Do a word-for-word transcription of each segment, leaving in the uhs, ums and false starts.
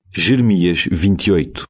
Jeremias vinte e oito.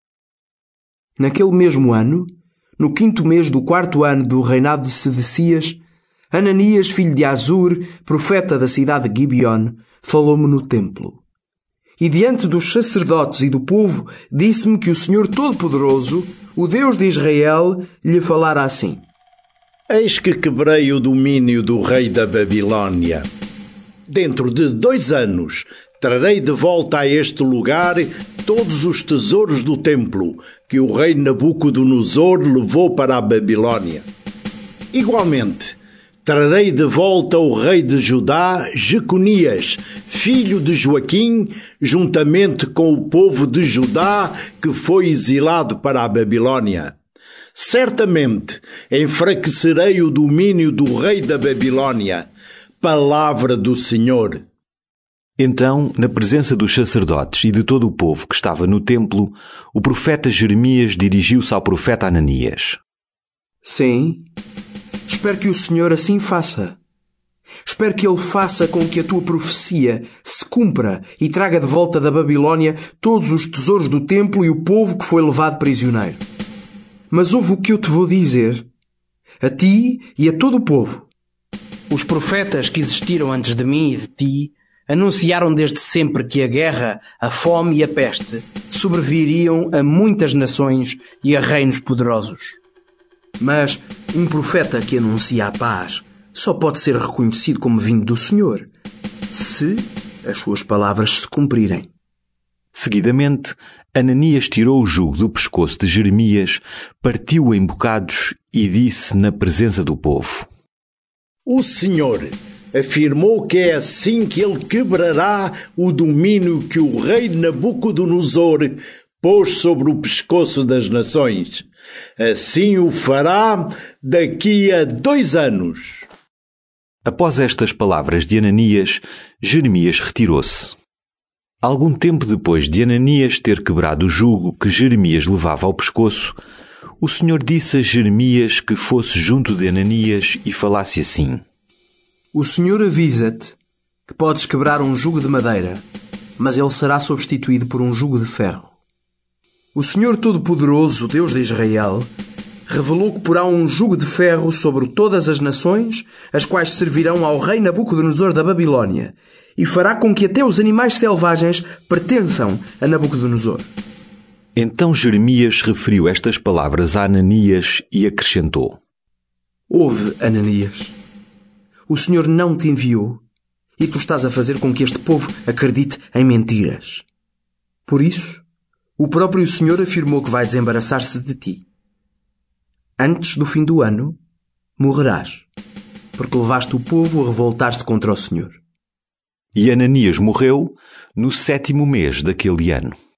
Naquele mesmo ano, no quinto mês do quarto ano do reinado de Sedecias, Ananias, filho de Azur, profeta da cidade de Gibeon, falou-me no templo. E diante dos sacerdotes e do povo, disse-me que o Senhor Todo-Poderoso, o Deus de Israel, lhe falara assim: Eis que quebrei o domínio do rei da Babilônia. Dentro de dois anos, trarei de volta a este lugar todos os tesouros do templo que o rei Nabucodonosor levou para a Babilônia. Igualmente, trarei de volta o rei de Judá, Jeconias, filho de Joaquim, juntamente com o povo de Judá que foi exilado para a Babilônia. Certamente enfraquecerei o domínio do rei da Babilônia. Palavra do Senhor. Então, na presença dos sacerdotes e de todo o povo que estava no templo, o profeta Jeremias dirigiu-se ao profeta Ananias. Sim, espero que o Senhor assim faça. Espero que Ele faça com que a tua profecia se cumpra e traga de volta da Babilônia todos os tesouros do templo e o povo que foi levado prisioneiro. Mas ouve o que eu te vou dizer, a ti e a todo o povo. Os profetas que existiram antes de mim e de ti anunciaram desde sempre que a guerra, a fome e a peste sobreviriam a muitas nações e a reinos poderosos. Mas um profeta que anuncia a paz só pode ser reconhecido como vindo do Senhor, se as suas palavras se cumprirem. Seguidamente, Ananias tirou o jugo do pescoço de Jeremias, partiu-o em bocados e disse na presença do povo: O Senhor afirmou que é assim que ele quebrará o domínio que o rei Nabucodonosor pôs sobre o pescoço das nações. Assim o fará daqui a dois anos. Após estas palavras de Ananias, Jeremias retirou-se. Algum tempo depois de Ananias ter quebrado o jugo que Jeremias levava ao pescoço, o Senhor disse a Jeremias que fosse junto de Ananias e falasse assim: O Senhor avisa-te que podes quebrar um jugo de madeira, mas ele será substituído por um jugo de ferro. O Senhor Todo-Poderoso, Deus de Israel, revelou que porá um jugo de ferro sobre todas as nações, as quais servirão ao rei Nabucodonosor da Babilônia, e fará com que até os animais selvagens pertençam a Nabucodonosor. Então Jeremias referiu estas palavras a Ananias e acrescentou: Ouve, Ananias, o Senhor não te enviou e tu estás a fazer com que este povo acredite em mentiras. Por isso, o próprio Senhor afirmou que vai desembaraçar-se de ti. Antes do fim do ano, morrerás, porque levaste o povo a revoltar-se contra o Senhor. E Ananias morreu no sétimo mês daquele ano.